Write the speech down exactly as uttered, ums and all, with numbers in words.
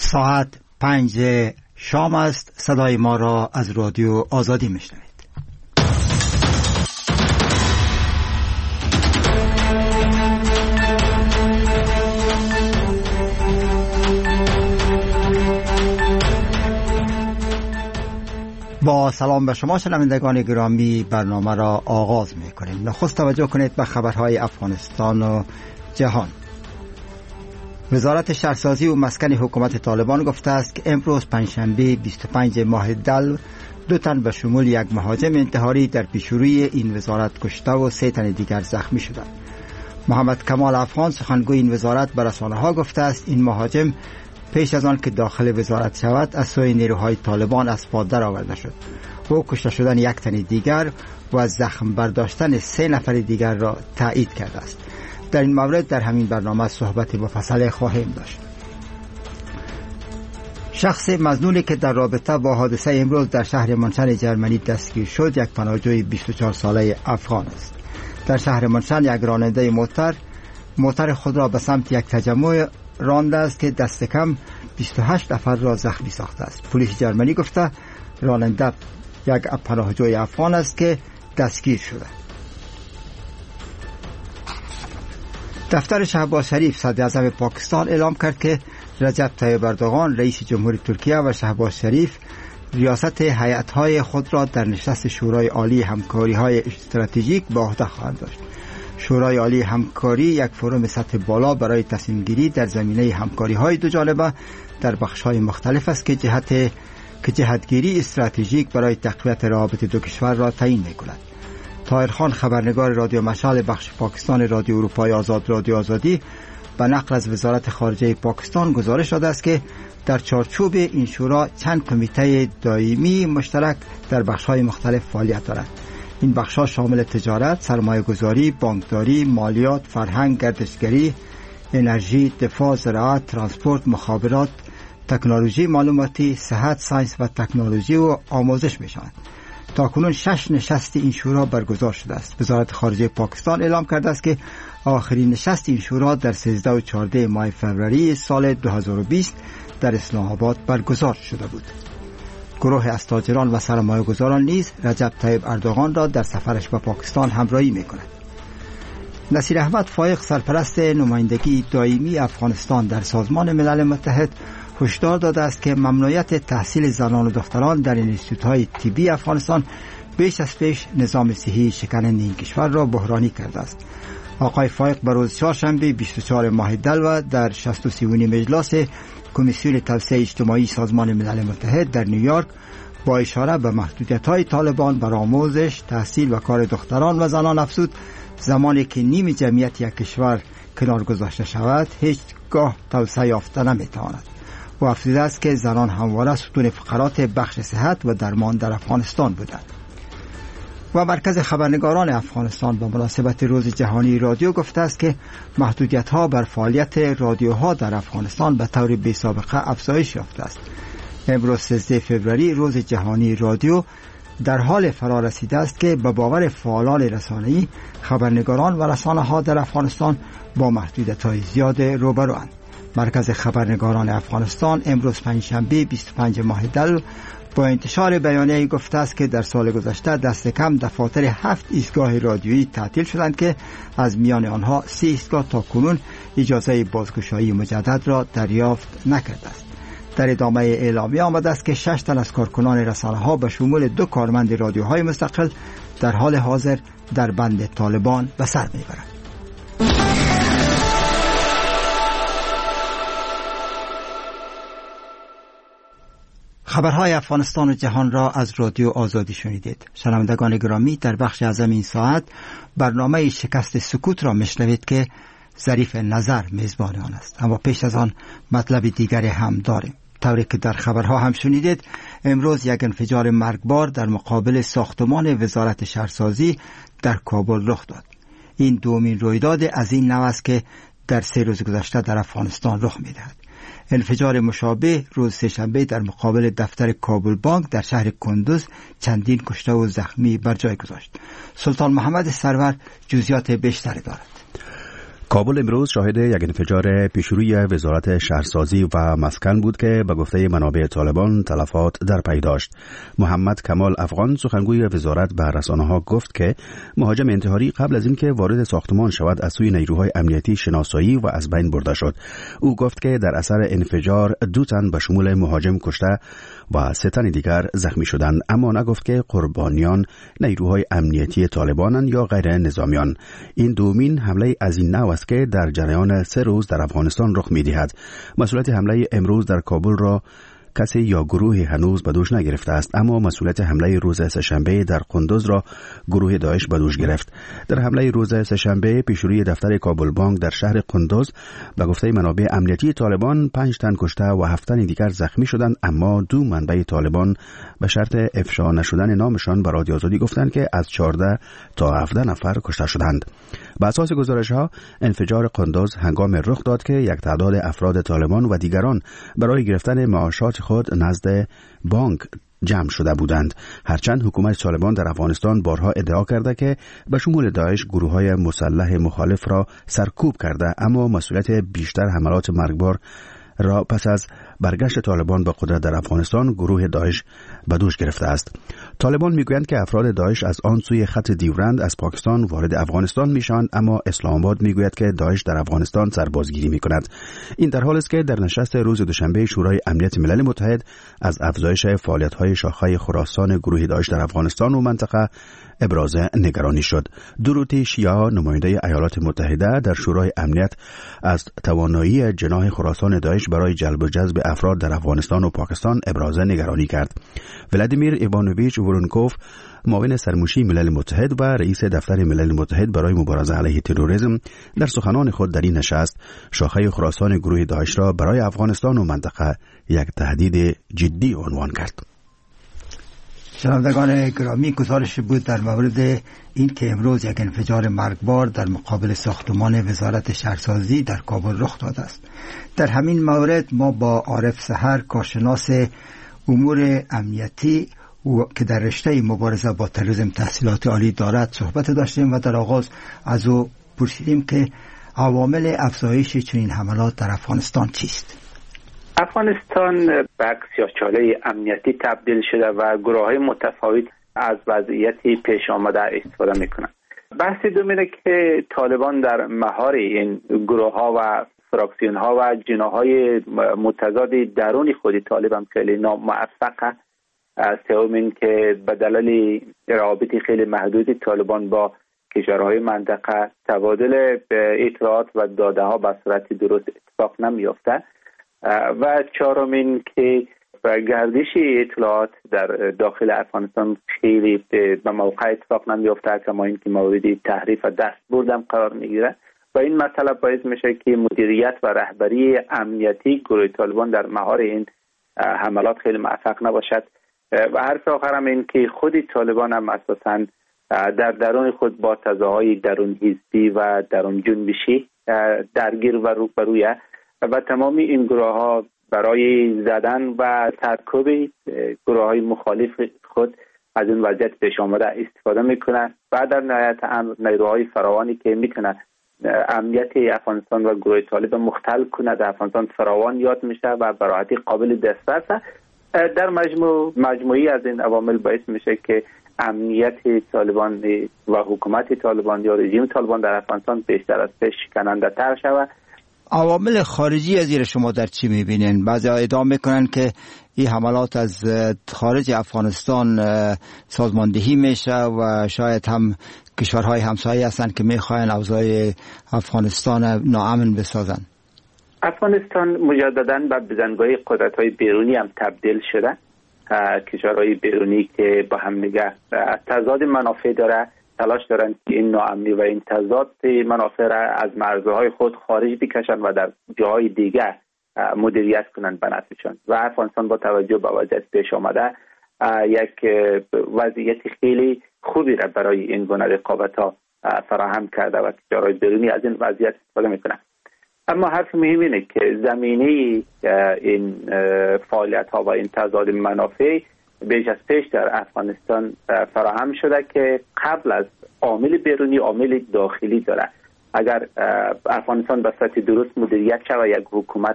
ساعت پنج شام است. صدای ما را از رادیو آزادی میشنوید. با سلام به شما شنوندگان گرامی، برنامه را آغاز می‌کنیم. نخست توجه کنید به خبرهای افغانستان و جهان. وزارت شهرسازی و مسکن حکومت طالبان گفته است که امروز پنجشنبه بیست و پنج ماه دلو دو تن به شمول یک مهاجم انتحاری در پیشروی این وزارت کشته و سه تن دیگر زخمی شدند. محمد کمال افغان سخنگوی این وزارت به رسانه‌ها گفته است این مهاجم پیش از آن که داخل وزارت شود از سوی نیروهای طالبان از پا درآورده شد. او کشته شدن یک تن دیگر و از زخم برداشتن سه نفر دیگر را تایید کرده است. در این مورد در همین برنامه صحبت مفصل خواهیم داشت. شخص مظنونی که در رابطه با حادثه امروز در شهر منشن جرمنی دستگیر شد یک پناهجوی بیست و چهار ساله افغان است. در شهر منشن یک راننده موتر موتر خود را به سمت یک تجمع رانده است که دست کم بیست و هشت نفر را زخمی ساخته است. پلیس جرمنی گفته راننده یک پناهجوی افغان است که دستگیر شده. دفتر شهباز شریف صدر اعظم پاکستان اعلام کرد که رجب طیب اردوغان رئیس جمهوری ترکیه و شهباز شریف ریاست هیئت‌های خود را در نشست شورای عالی همکاری‌های استراتژیک به عهده خواهند داشت. شورای عالی همکاری یک فروم سطح بالا برای تصمیم گیری در زمینه همکاری‌های دو جانبه در بخش‌های مختلف است که جهت که جهتگیری استراتژیک برای تقویت روابط دو کشور را تعیین می‌کند. طاهر خان خبرنگار رادیو مشعل بخش پاکستان رادیو اروپای آزاد رادیو آزادی به نقل از وزارت خارجه پاکستان گزارش داده است که در چارچوب این شورا چند کمیته دائمی مشترک در بخش‌های مختلف فعالیت دارند. این بخش‌ها شامل تجارت، سرمایه‌گذاری، بانکداری، مالیات، فرهنگ، گردشگری، انرژی، دفاع، زراعت، ترانسپورت، مخابرات، تکنولوژی معلوماتی، صحت، ساینس و تکنولوژی و آموزش می‌شوند. تاکنون شش نشست این شورا برگزار شده است. وزارت خارجه پاکستان اعلام کرده است که آخرین نشست این شورا در سیزده و چهارده ماه فوریه سال دو هزار و بیست در اسلام آباد برگزار شده بود. گروه از تاجران و سرمایه‌گذاران نیز رجب طیب اردوغان را در سفرش به پاکستان همراهی می‌کند. نصیر احمد فایق سرپرست نمایندگی دائمی افغانستان در سازمان ملل متحد هشدار داده است که ممنوعیت تحصیل زنان و دختران در انستیتوت‌های طبی افغانستان بیش از پیش نظام صحی شکننده این کشور را بحرانی کرده است. آقای فایق به روز چهارشنبه بیست و چهارم ماه دلو در شصت و سومین مجلس کمیسیون توسعه اجتماعی سازمان ملل متحد در نیویورک با اشاره به محدودیت‌های طالبان بر آموزش، تحصیل و کار دختران و زنان افزود زمانی که نیم جمعیت یک کشور کنار گذاشته شود هیچگاه توسعه یافته نمی‌تواند. و افزوده است که زنان همواره ستون فقرات بخش صحت و درمان در افغانستان بودند. و مرکز خبرنگاران افغانستان به مناسبت روز جهانی رادیو گفته است که محدودیت‌ها بر فعالیت رادیوها در افغانستان به طور بی‌سابقه افزایش یافته است. امروز سیزده فوریه روز جهانی رادیو در حال فرا رسیده است که به باور فعالان رسانه‌ای خبرنگاران و رسانه‌ها در افغانستان با محدودیت‌های زیاد روبروند. مرکز خبرنگاران افغانستان امروز پنجشنبه بیست و پنج ماه دلو با انتشار بیانیه‌ای گفته است که در سال گذشته دست کم دفاتر هفت ایستگاه رادیویی تعطیل شدند که از میان آنها سه ایستگاه تا کنون اجازه بازگشایی مجدد را دریافت نکرده است. در ادامه اعلامیه آمده است که شش تن از کارکنان رسانه‌ها به شمول دو کارمند رادیوهای مستقل در حال حاضر در بند طالبان به سر میبرند. خبرهای افغانستان و جهان را از رادیو آزادی شنیدید. شنوندگان گرامی، در بخش اعظم این ساعت برنامه شکست سکوت را میشنوید که ظریف نظر میزبان آن است. اما پیش از آن مطلب دیگری هم داریم. طوری که در خبرها هم شنیدید امروز یک انفجار مرگبار در مقابل ساختمان وزارت شهرسازی در کابل رخ داد. این دومین رویداد از این نوع است که در سه روز گذشته در افغانستان رخ می‌دهد. انفجار مشابه روز سه‌شنبه در مقابل دفتر کابل بانک در شهر کندوز چندین کشته و زخمی بر جای گذاشت. سلطان محمد سرور جزئیات بیشتری دارد. کابل امروز شاهد یک انفجار پیشروی وزارت شهرسازی و مسکن بود که به گفته منابع طالبان تلفات در پی داشت. محمد کمال افغان سخنگوی وزارت به رسانه‌ها گفت که مهاجم انتحاری قبل از اینکه وارد ساختمان شود از سوی نیروهای امنیتی شناسایی و از بین برده شد. او گفت که در اثر انفجار دو تن به شمول مهاجم کشته و سه تن دیگر زخمی شدند، اما نگفت که قربانیان نیروهای امنیتی طالبانند یا غیر نظامیان. این دومین حمله از این نوع است که در جریان سه روز در افغانستان رخ می‌دهد. مسئولیت حمله امروز در کابل را کسی یا گروهی هنوز به دوش نگرفته است، اما مسئولیت حمله روز سه‌شنبه در قندوز را گروه داعش به دوش گرفت. در حمله روز سه‌شنبه پیشروی دفتر کابل بانک در شهر قندوز به گفته منابع امنیتی طالبان پنج تن کشته و هفت تن دیگر زخمی شدند، اما دو منبع طالبان به شرط افشا نشدن نامشان به رادیو آزادی گفتند که از چهارده تا هفده نفر کشته شدند. بر اساس گزارش‌ها انفجار قندوز هنگام رخ داد که یک تعداد افراد طالبان و دیگران برای گرفتن معاشات خود نزد بانک جمع شده بودند. هرچند حکومت طالبان در افغانستان بارها ادعا کرده که به شمول داعش گروه‌های مسلح مخالف را سرکوب کرده، اما مسئولیت بیشتر حملات مرگبار را پس از برگشت طالبان به قدرت در افغانستان گروه داعش به دوش گرفته است. طالبان میگویند که افراد داعش از آن سوی خط دیورند از پاکستان وارد افغانستان میشوند، اما اسلام آباد میگوید که داعش در افغانستان سربازگیری میکند. این در حالی است که در نشست روز دوشنبه شورای امنیت ملل متحد از افزایش فعالیت‌های شاخه خراسان گروه داعش در افغانستان و منطقه ابراز نگرانی شد. دوروتی شیعه نماینده ایالات متحده در شورای امنیت از توانایی جناح خراسان داعش برای جلب و جذب افراد در افغانستان و پاکستان ابراز نگرانی کرد. ولادیمیر ایوانوویچ ورونکوف معاون سرموشی ملل متحد و رئیس دفتر ملل متحد برای مبارزه علیه تروریسم در سخنان خود در این نشست شاخه خراسان گروه داعش را برای افغانستان و منطقه یک تهدید جدی عنوان کرد. شنوندگان گرامی، گزارش بود در مورد این که امروز یک انفجار مرگبار در مقابل ساختمان وزارت شهرسازی در کابل رخ داده است. در همین مورد ما با عارف سحر کارشناس امور امنیتی که در رشته مبارزه با تروریسم تحصیلات عالی دارد صحبت داشتیم و در آغاز از او پرسیدیم که عوامل افزایش چنین حملات در افغانستان چیست؟ افغانستان به سیاه‌چاله امنیتی تبدیل شده و گروه‌های متفاوت از وضعیتی پیش آمده استفاده می‌کنند. بحث دوم اینه که طالبان در مهار این گروه‌ها و فراکسیون‌ها و جناح‌های متضاد درون خود طالبان خیلی ناموفقه. سوم این که به دلیل روابط خیلی محدود طالبان با کشورهای منطقه تبادل اطلاعات و داده‌ها به صورت درست اتفاق نمی‌یافته. و چهارمین که گردش اطلاعات در داخل افغانستان خیلی به موقع اتفاق نمیافته، کما اینکه موردی تحریف و دست بردم قرار میگیره و این مسئله باعث میشه که مدیریت و رهبری امنیتی گروه طالبان در مهار این حملات خیلی موفق نباشد. و حرف آخرم این که خود طالبان هم اساساً در درون خود با تضادهای درون حزبی و درون جنبشی درگیر و روبرویه و تمامی این گروه ها برای زدن و سرکوب گروه های مخالف خود از این وضعیت پیش آمده استفاده میکنن و در نهایت امر نیروهای فراوانی که میتونه امنیت افغانستان و گروه طالب مختل کنه در افغانستان فراوان یاد میشه و به راحتی قابل دسترسه. در مجموع مجموعی از این عوامل باعث میشه که امنیت طالبان و حکومت طالبان یا رژیم طالبان در افغانستان بیشتر از پیش شکننده تر شود. عوامل خارجی از زیر شما در چی میبینین؟ بعضی ادعا میکنن که این حملات از خارج افغانستان سازماندهی میشه و شاید هم کشورهای همسایه هستن که میخواین اوضاع افغانستان ناامن بسازن. افغانستان مجددا به بزنگاه قدرت‌های بیرونی هم تبدیل شده. کشورهای بیرونی که با هم دیگه تضاد منافع داره تلاش دارند که این ناامنی و این تضاد منافع را از مرزهای خود خارج بکشند و در جاهای دیگه مدیریت کنند به نفعشان. و افغانستان با توجه به وضعیت پیش آمده یک وضعیت خیلی خوبی را برای این گونه رقابت‌ها فراهم کرده و کشورهای بیرونی از این وضعیت استفاده میکنند. اما حرف مهم اینه که زمینه این فعالیت‌ها و این تضاد منافع بیش از پیش در افغانستان فراهم شده که قبل از عامل بیرونی عامل داخلی داره. اگر افغانستان به صورت درست مدیریت شود، یک حکومت